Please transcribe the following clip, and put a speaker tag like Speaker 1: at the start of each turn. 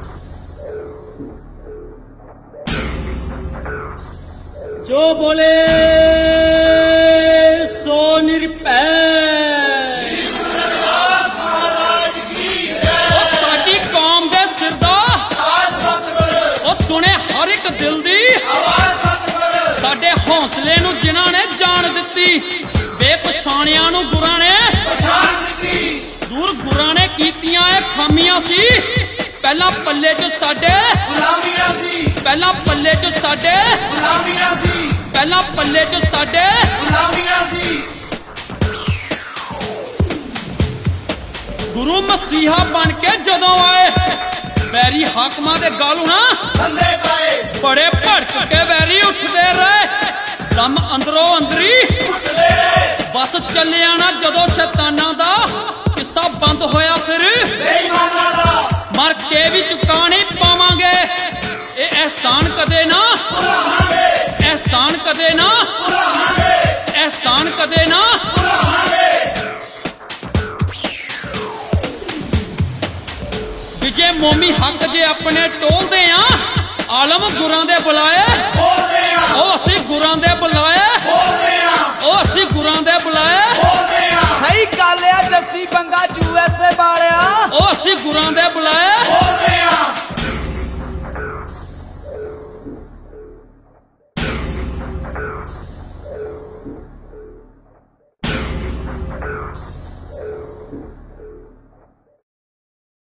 Speaker 1: जो बोले सो निरभै साडी कौम दे सिर दा सुने हर एक दिल दी साडे हौसले नूं जिन्हां ने जान दित्ती बेपछाणियां नूं गुरां ने दूर गुरां ने कीतियां ए खामियां सी पहला पल्ले च साडे गुलामियां सी पहला पल्ले च साडे गुलामियां सी पहला पल्ले च साडे गुलामियां सी गुरु मसीहा बन के जदों आए वैरी हाकमां दे गल ना बंदे पाए बड़े भड़क के वैरी उठदे रहे दम अंदरों अंदरी उठदे रहे बस चलिया ना जदों शैतानां दा किस्सा बंद होया फिर बेईमानां दा मर के भी चुका नहीं पावांगे ये एहसान कदे ना भुलावांगे एहसान कदे ना भुलावांगे एहसान कदे ना भुलावांगे विजय मोमी हक जे अपने टोलदे आ आलम गुरां दे बुलाए बोलदे आ ओ असी गुरां दे बुलाए बोलदे आ ओ असी गुरां दे बुलाए बोलदे आ सही गल आ जस्सी बंगा यूएसए वालिया ओ असी गुरां दे बुलाए